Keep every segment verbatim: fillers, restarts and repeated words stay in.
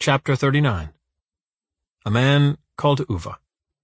Chapter thirty-nine. A Man Called Uva.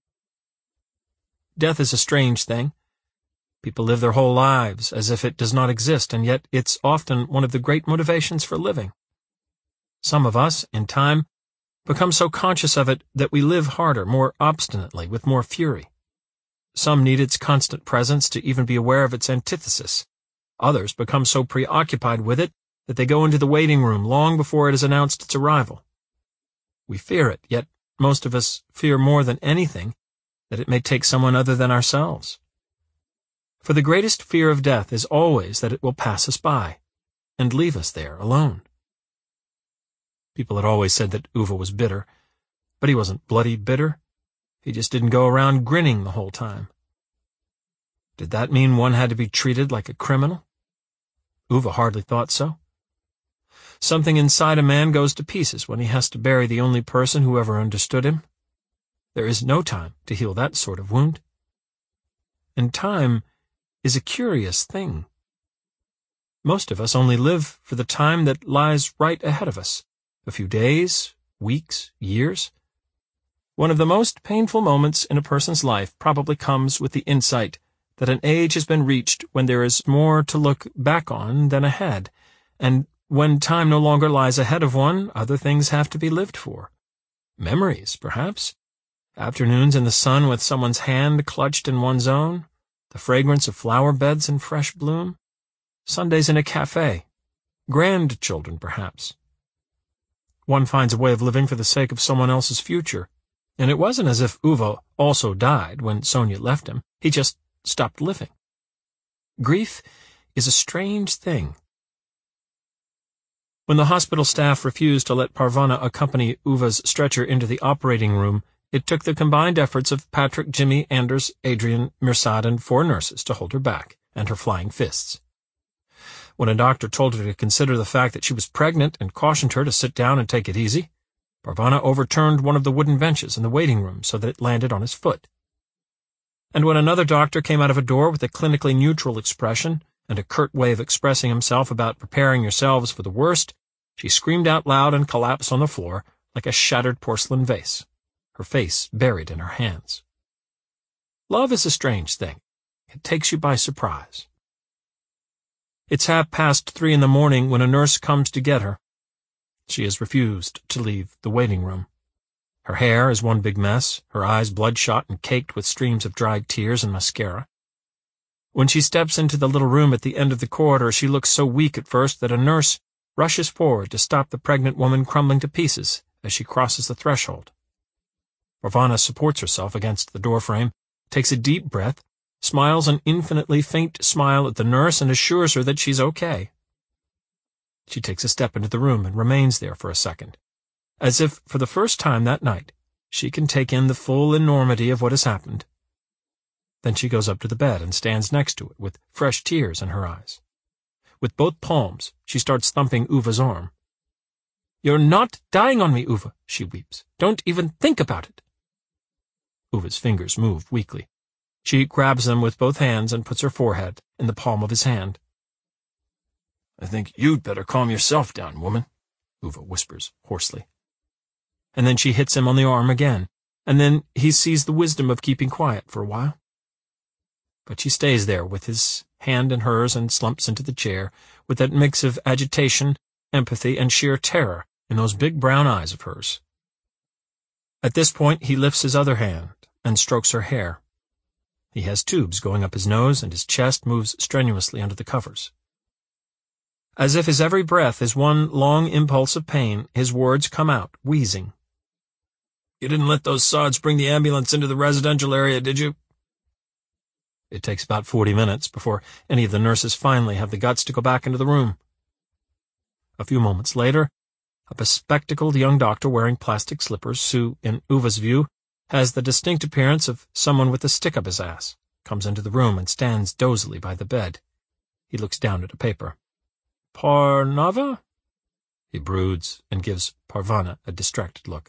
Death is a strange thing. People live their whole lives as if it does not exist, and yet it's often one of the great motivations for living. Some of us, in time, become so conscious of it that we live harder, more obstinately, with more fury. Some need its constant presence to even be aware of its antithesis. Others become so preoccupied with it that they go into the waiting room long before it has announced its arrival. We fear it, yet most of us fear more than anything that it may take someone other than ourselves. For the greatest fear of death is always that it will pass us by and leave us there alone. People had always said that Uva was bitter, but he wasn't bloody bitter. He just didn't go around grinning the whole time. Did that mean one had to be treated like a criminal? Uva hardly thought so. Something inside a man goes to pieces when he has to bury the only person who ever understood him. There is no time to heal that sort of wound. And time is a curious thing. Most of us only live for the time that lies right ahead of us, a few days, weeks, years. One of the most painful moments in a person's life probably comes with the insight that an age has been reached when there is more to look back on than ahead, and when time no longer lies ahead of one, other things have to be lived for. Memories, perhaps. Afternoons in the sun with someone's hand clutched in one's own. The fragrance of flower beds in fresh bloom. Sundays in a cafe. Grandchildren, perhaps. One finds a way of living for the sake of someone else's future. And it wasn't as if Uva also died when Sonia left him. He just stopped living. Grief is a strange thing. When the hospital staff refused to let Parvana accompany Uva's stretcher into the operating room, it took the combined efforts of Patrick, Jimmy, Anders, Adrian, Mirsad, and four nurses to hold her back, and her flying fists. When a doctor told her to consider the fact that she was pregnant and cautioned her to sit down and take it easy, Parvana overturned one of the wooden benches in the waiting room so that it landed on his foot. And when another doctor came out of a door with a clinically neutral expression and a curt way of expressing himself about preparing yourselves for the worst, she screamed out loud and collapsed on the floor like a shattered porcelain vase, her face buried in her hands. Love is a strange thing. It takes you by surprise. It's half past three in the morning when a nurse comes to get her. She has refused to leave the waiting room. Her hair is one big mess, her eyes bloodshot and caked with streams of dried tears and mascara. When she steps into the little room at the end of the corridor, she looks so weak at first that a nurse rushes forward to stop the pregnant woman crumbling to pieces as she crosses the threshold. Parvana supports herself against the doorframe, takes a deep breath, smiles an infinitely faint smile at the nurse, and assures her that she's okay. She takes a step into the room and remains there for a second, as if for the first time that night she can take in the full enormity of what has happened. Then she goes up to the bed and stands next to it with fresh tears in her eyes. With both palms, she starts thumping Uva's arm. "You're not dying on me, Uva," she weeps. "Don't even think about it." Uva's fingers move weakly. She grabs them with both hands and puts her forehead in the palm of his hand. "I think you'd better calm yourself down, woman," Uva whispers hoarsely. And then she hits him on the arm again, and then he sees the wisdom of keeping quiet for a while. But she stays there with his hand in hers and slumps into the chair with that mix of agitation, empathy, and sheer terror in those big brown eyes of hers. At this point he lifts his other hand and strokes her hair. He has tubes going up his nose, and his chest moves strenuously under the covers. As if his every breath is one long impulse of pain, his words come out, wheezing. "You didn't let those sods bring the ambulance into the residential area, did you?" It takes about forty minutes before any of the nurses finally have the guts to go back into the room. A few moments later, a bespectacled young doctor wearing plastic slippers, who, in Uva's view, has the distinct appearance of someone with a stick up his ass, comes into the room and stands dozily by the bed. He looks down at a paper. "Parnava?" He broods and gives Parvana a distracted look.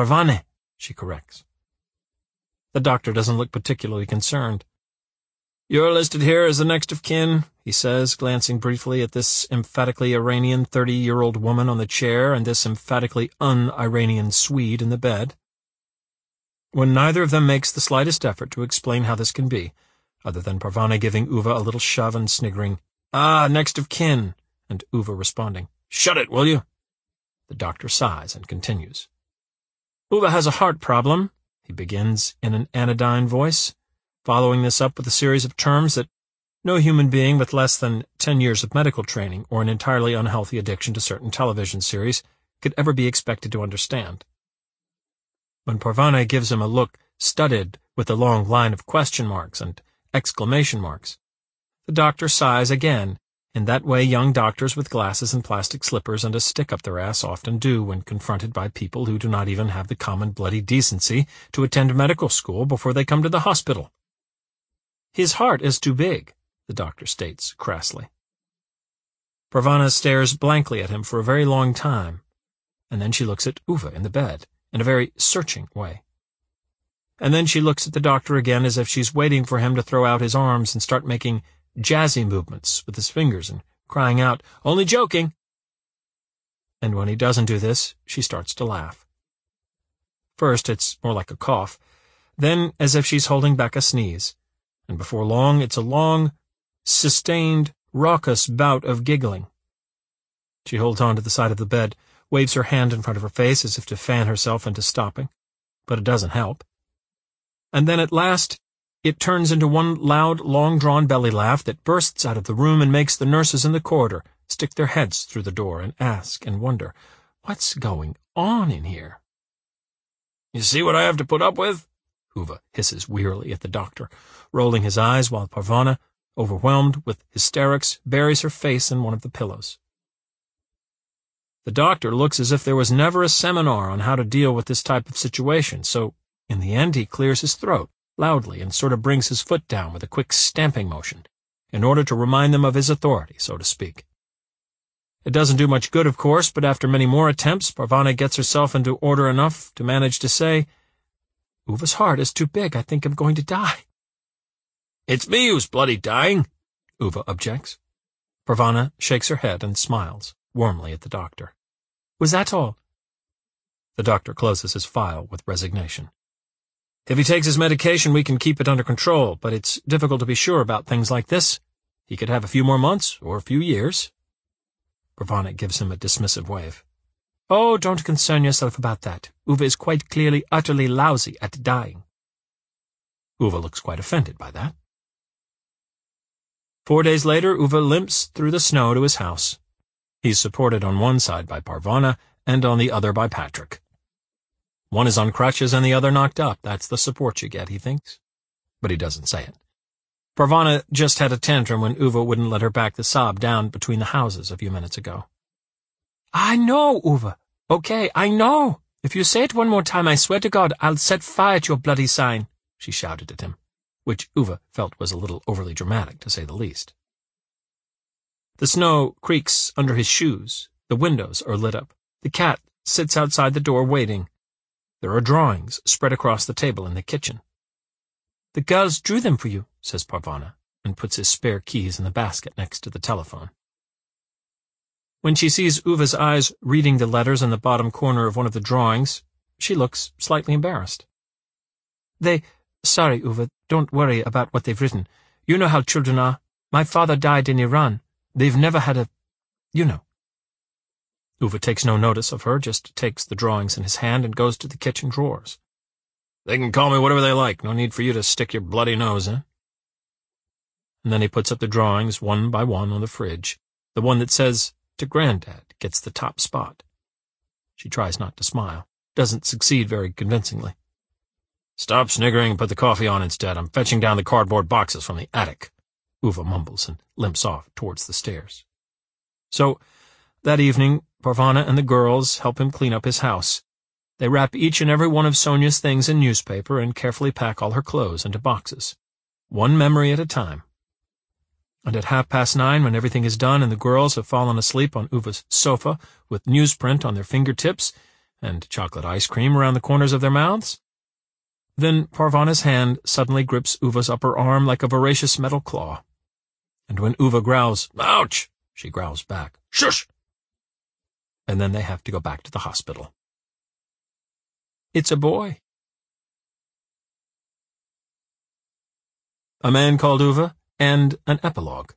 "Parvane," she corrects. The doctor doesn't look particularly concerned. "You're listed here as the next of kin," he says, glancing briefly at this emphatically Iranian thirty-year-old woman on the chair and this emphatically un-Iranian Swede in the bed. When neither of them makes the slightest effort to explain how this can be, other than Parvana giving Uva a little shove and sniggering, "Ah, next of kin," and Uva responding, "Shut it, will you?" The doctor sighs and continues. "Uva has a heart problem," he begins in an anodyne voice, following this up with a series of terms that no human being with less than ten years of medical training or an entirely unhealthy addiction to certain television series could ever be expected to understand. When Parvana gives him a look studded with a long line of question marks and exclamation marks, the doctor sighs again, in that way young doctors with glasses and plastic slippers and a stick up their ass often do when confronted by people who do not even have the common bloody decency to attend medical school before they come to the hospital. "His heart is too big," the doctor states crassly. Parvana stares blankly at him for a very long time, and then she looks at Uva in the bed in a very searching way. And then she looks at the doctor again as if she's waiting for him to throw out his arms and start making jazzy movements with his fingers and crying out, "Only joking!" And when he doesn't do this, she starts to laugh. First, it's more like a cough, then as if she's holding back a sneeze, and before long it's a long, sustained, raucous bout of giggling. She holds on to the side of the bed, waves her hand in front of her face as if to fan herself into stopping, but it doesn't help. And then at last it turns into one loud, long-drawn belly laugh that bursts out of the room and makes the nurses in the corridor stick their heads through the door and ask and wonder, "What's going on in here?" "You see what I have to put up with?" Uva hisses wearily at the doctor, rolling his eyes while Parvana, overwhelmed with hysterics, buries her face in one of the pillows. The doctor looks as if there was never a seminar on how to deal with this type of situation, so in the end he clears his throat loudly and sort of brings his foot down with a quick stamping motion, in order to remind them of his authority, so to speak. It doesn't do much good, of course, but after many more attempts, Parvana gets herself into order enough to manage to say, "Uva's heart is too big. I think I'm going to die." "It's me who's bloody dying," Uva objects. Parvana shakes her head and smiles warmly at the doctor. "Was that all?" The doctor closes his file with resignation. "If he takes his medication, we can keep it under control, but it's difficult to be sure about things like this. He could have a few more months, or a few years." Parvana gives him a dismissive wave. "Oh, don't concern yourself about that. Uva is quite clearly utterly lousy at dying." Uva looks quite offended by that. Four days later, Uva limps through the snow to his house. He's supported on one side by Parvana and on the other by Patrick. One is on crutches and the other knocked up. That's the support you get, he thinks. But he doesn't say it. Parvana just had a tantrum when Uva wouldn't let her back the sob down between the houses a few minutes ago. "I know, Uva. Okay, I know. If you say it one more time, I swear to God, I'll set fire to your bloody sign," she shouted at him, which Uva felt was a little overly dramatic, to say the least. The snow creaks under his shoes. The windows are lit up. The cat sits outside the door waiting. There are drawings spread across the table in the kitchen. "The girls drew them for you," says Parvana, and puts his spare keys in the basket next to the telephone. When she sees Uva's eyes reading the letters in the bottom corner of one of the drawings, she looks slightly embarrassed. They, sorry, Uva, don't worry about what they've written. You know how children are. My father died in Iran. They've never had a... you know." Uva takes no notice of her, just takes the drawings in his hand and goes to the kitchen drawers. "They can call me whatever they like. No need for you to stick your bloody nose in." And then he puts up the drawings one by one on the fridge. The one that says, "To Granddad," gets the top spot. She tries not to smile. Doesn't succeed very convincingly. "Stop sniggering and put the coffee on instead. I'm fetching down the cardboard boxes from the attic," Uva mumbles and limps off towards the stairs. So, that evening, Parvana and the girls help him clean up his house. They wrap each and every one of Sonia's things in newspaper and carefully pack all her clothes into boxes, one memory at a time. And at half past nine, when everything is done and the girls have fallen asleep on Uva's sofa with newsprint on their fingertips and chocolate ice cream around the corners of their mouths, Then Parvana's hand suddenly grips Uva's upper arm like a voracious metal claw. And when Uva growls, "Ouch!" she growls back, "Shush!" And then they have to go back to the hospital. It's a boy. A Man Called Uva, and an epilogue.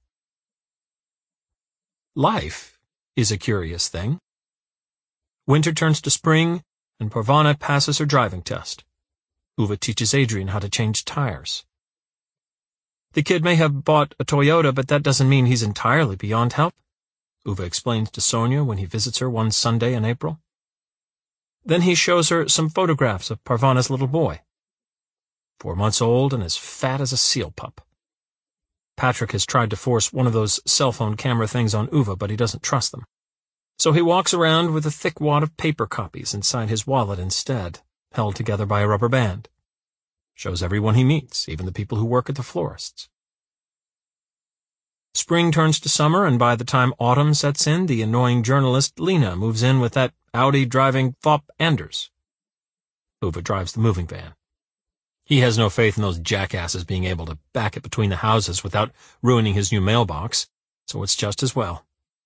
Life is a curious thing. Winter turns to spring, and Parvana passes her driving test. Uva teaches Adrian how to change tires. The kid may have bought a Toyota, but that doesn't mean he's entirely beyond help, Uva explains to Sonia when he visits her one Sunday in April. Then he shows her some photographs of Parvana's little boy. Four months old and as fat as a seal pup. Patrick has tried to force one of those cell phone camera things on Uva, but he doesn't trust them. So he walks around with a thick wad of paper copies inside his wallet instead, held together by a rubber band. Shows everyone he meets, even the people who work at the florist's. Spring turns to summer, and by the time autumn sets in, the annoying journalist Lena moves in with that Audi-driving fop Anders. Uva drives the moving van. He has no faith in those jackasses being able to back it between the houses without ruining his new mailbox, so it's just as well.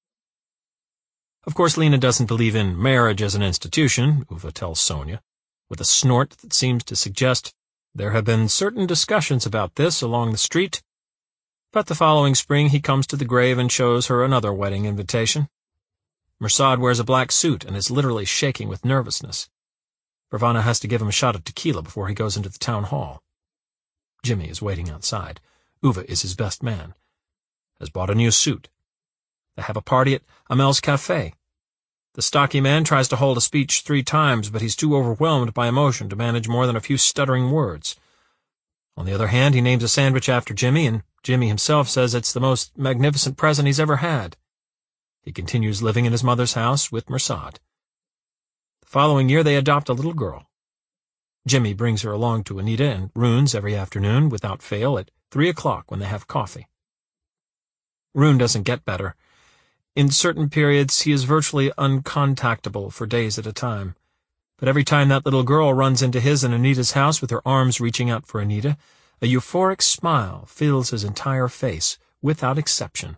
Of course, Lena doesn't believe in marriage as an institution, Uva tells Sonia, with a snort that seems to suggest there have been certain discussions about this along the street, but the following spring he comes to the grave and shows her another wedding invitation. Mirsad wears a black suit and is literally shaking with nervousness. Parvana has to give him a shot of tequila before he goes into the town hall. Jimmy is waiting outside. Uva is his best man. Has bought a new suit. They have a party at Amel's Cafe. The stocky man tries to hold a speech three times, but he's too overwhelmed by emotion to manage more than a few stuttering words. On the other hand, he names a sandwich after Jimmy, and Jimmy himself says it's the most magnificent present he's ever had. He continues living in his mother's house with Mirsad. The following year they adopt a little girl. Jimmy brings her along to Anita and Rune's every afternoon, without fail, at three o'clock when they have coffee. Rune doesn't get better. In certain periods he is virtually uncontactable for days at a time. But every time that little girl runs into his and Anita's house with her arms reaching out for Anita, a euphoric smile fills his entire face, without exception.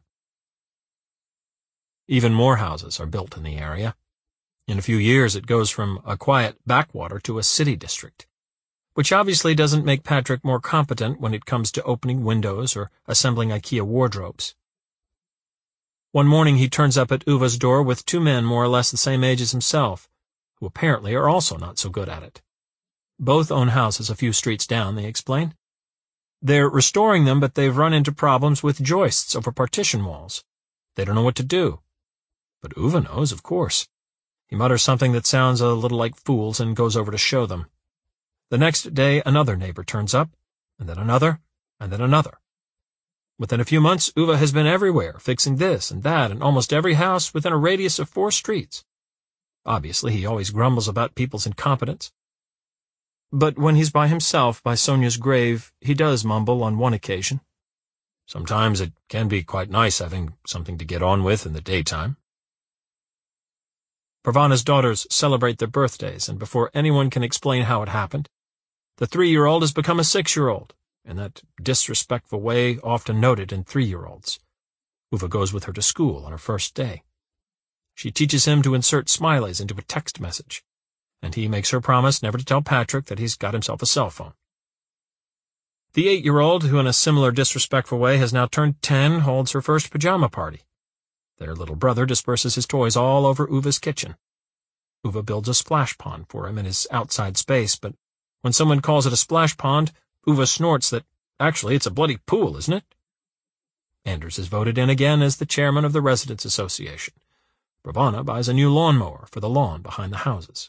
Even more houses are built in the area. In a few years it goes from a quiet backwater to a city district, which obviously doesn't make Patrick more competent when it comes to opening windows or assembling IKEA wardrobes. One morning he turns up at Uva's door with two men more or less the same age as himself, who apparently are also not so good at it. Both own houses a few streets down, they explain. They're restoring them, but they've run into problems with joists over partition walls. They don't know what to do. But Uva knows, of course. He mutters something that sounds a little like fools and goes over to show them. The next day another neighbor turns up, and then another, and then another. Within a few months, Uva has been everywhere, fixing this and that in almost every house within a radius of four streets. Obviously, he always grumbles about people's incompetence. But when he's by himself by Sonia's grave, he does mumble on one occasion. Sometimes it can be quite nice having something to get on with in the daytime. Parvana's daughters celebrate their birthdays, and before anyone can explain how it happened, the three-year-old has become a six-year-old, in that disrespectful way often noted in three-year-olds. Uva goes with her to school on her first day. She teaches him to insert smileys into a text message, and he makes her promise never to tell Patrick that he's got himself a cell phone. The eight-year-old, who in a similar disrespectful way has now turned ten, holds her first pajama party. Their little brother disperses his toys all over Uva's kitchen. Uva builds a splash pond for him in his outside space, but when someone calls it a splash pond, Uva snorts that, actually, it's a bloody pool, isn't it? Anders is voted in again as the chairman of the Residents' Association. Parvana buys a new lawnmower for the lawn behind the houses.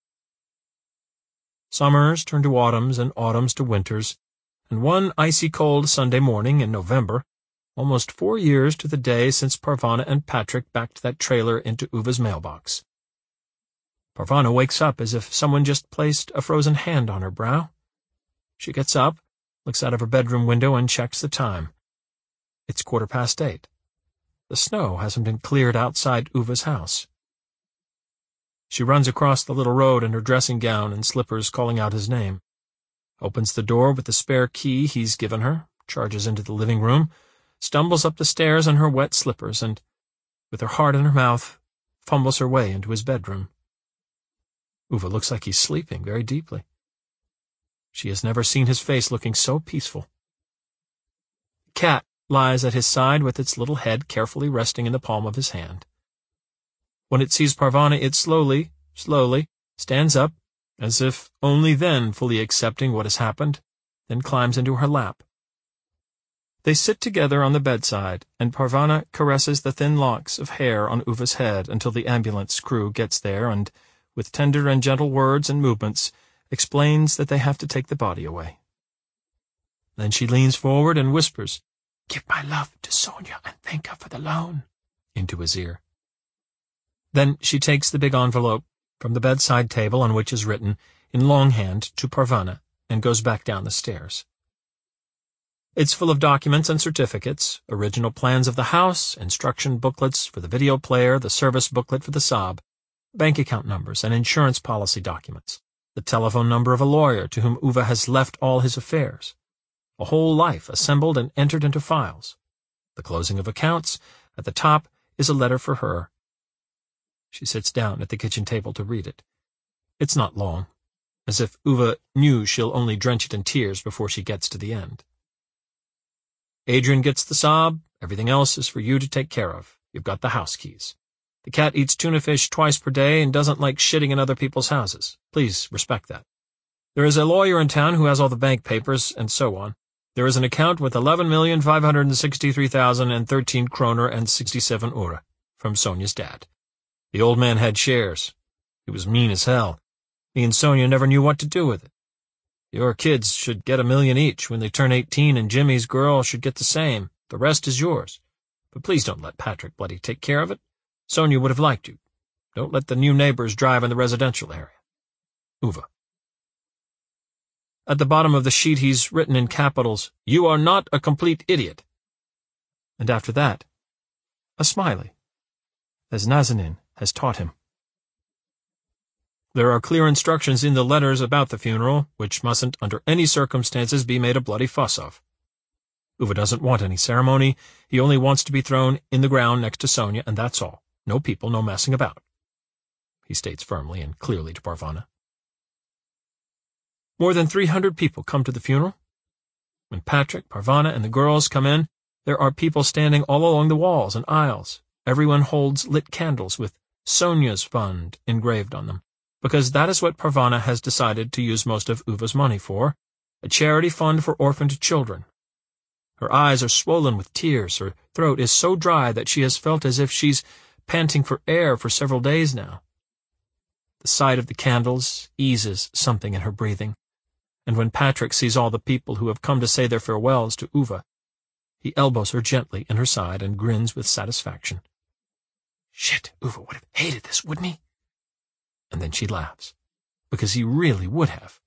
Summers turn to autumns and autumns to winters, and one icy cold Sunday morning in November, almost four years to the day since Parvana and Patrick backed that trailer into Uva's mailbox. Parvana wakes up as if someone just placed a frozen hand on her brow. She gets up, looks out of her bedroom window, and checks the time. It's quarter past eight. The snow hasn't been cleared outside Uva's house. She runs across the little road in her dressing gown and slippers, calling out his name. opens the door with the spare key he's given her, charges into the living room, stumbles up the stairs in her wet slippers, and, with her heart in her mouth, fumbles her way into his bedroom. Uwe looks like he's sleeping very deeply. She has never seen his face looking so peaceful. The cat lies at his side with its little head carefully resting in the palm of his hand. When it sees Parvana, it slowly, slowly stands up, as if only then fully accepting what has happened, then climbs into her lap. They sit together on the bedside, and Parvana caresses the thin locks of hair on Uwe's head until the ambulance crew gets there and, with tender and gentle words and movements, explains that they have to take the body away. Then she leans forward and whispers, "Give my love to Sonia and thank her for the loan," into his ear. Then she takes the big envelope from the bedside table on which is written, in longhand, to Parvana, and goes back down the stairs. It's full of documents and certificates, original plans of the house, instruction booklets for the video player, the service booklet for the Saab, bank account numbers and insurance policy documents, the telephone number of a lawyer to whom Uwe has left all his affairs, a whole life assembled and entered into files. The closing of accounts. At the top is a letter for her. She sits down at the kitchen table to read it. It's not long, as if Uwe knew she'll only drench it in tears before she gets to the end. Adrian gets the Saab. Everything else is for you to take care of. You've got the house keys. The cat eats tuna fish twice per day and doesn't like shitting in other people's houses. Please respect that. There is a lawyer in town who has all the bank papers, and so on. There is an account with eleven million five hundred sixty-three thousand thirteen kroner and sixty-seven ore from Sonia's dad. The old man had shares. He was mean as hell. He and Sonia never knew what to do with it. Your kids should get a million each when they turn eighteen, and Jimmy's girl should get the same. The rest is yours. But please don't let Patrick bloody take care of it. Sonia would have liked you. Don't let the new neighbors drive in the residential area. Uwe. At the bottom of the sheet he's written in capitals, "You are not a complete idiot." And after that, a smiley, as Nazanin has taught him. There are clear instructions in the letters about the funeral, which mustn't under any circumstances be made a bloody fuss of. Uwe doesn't want any ceremony. He only wants to be thrown in the ground next to Sonia, and that's all. No people, no messing about, he states firmly and clearly to Parvana. More than three hundred people come to the funeral. When Patrick, Parvana, and the girls come in, there are people standing all along the walls and aisles. Everyone holds lit candles with Sonia's Fund engraved on them, because that is what Parvana has decided to use most of Uwe's money for, a charity fund for orphaned children. Her eyes are swollen with tears. Her throat is so dry that she has felt as if she's panting for air for several days now. The sight of the candles eases something in her breathing, and when Patrick sees all the people who have come to say their farewells to Uwe, he elbows her gently in her side and grins with satisfaction. Shit, Uwe would have hated this, wouldn't he? And then she laughs, because he really would have.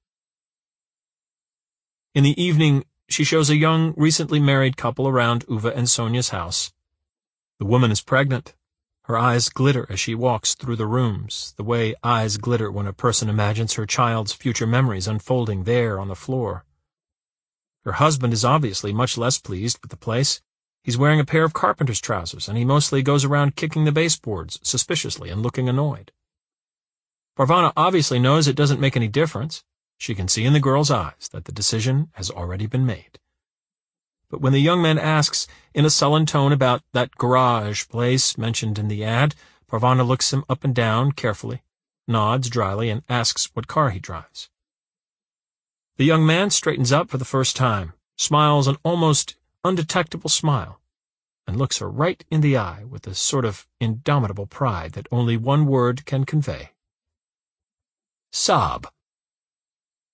In the evening, she shows a young, recently married couple around Uwe and Sonia's house. The woman is pregnant. Her eyes glitter as she walks through the rooms, the way eyes glitter when a person imagines her child's future memories unfolding there on the floor. Her husband is obviously much less pleased with the place. He's wearing a pair of carpenter's trousers, and he mostly goes around kicking the baseboards suspiciously and looking annoyed. Parvana obviously knows it doesn't make any difference. She can see in the girl's eyes that the decision has already been made. But when the young man asks, in a sullen tone, about that garage place mentioned in the ad, Parvana looks him up and down carefully, nods dryly, and asks what car he drives. The young man straightens up for the first time, smiles an almost undetectable smile, and looks her right in the eye with a sort of indomitable pride that only one word can convey. Saab.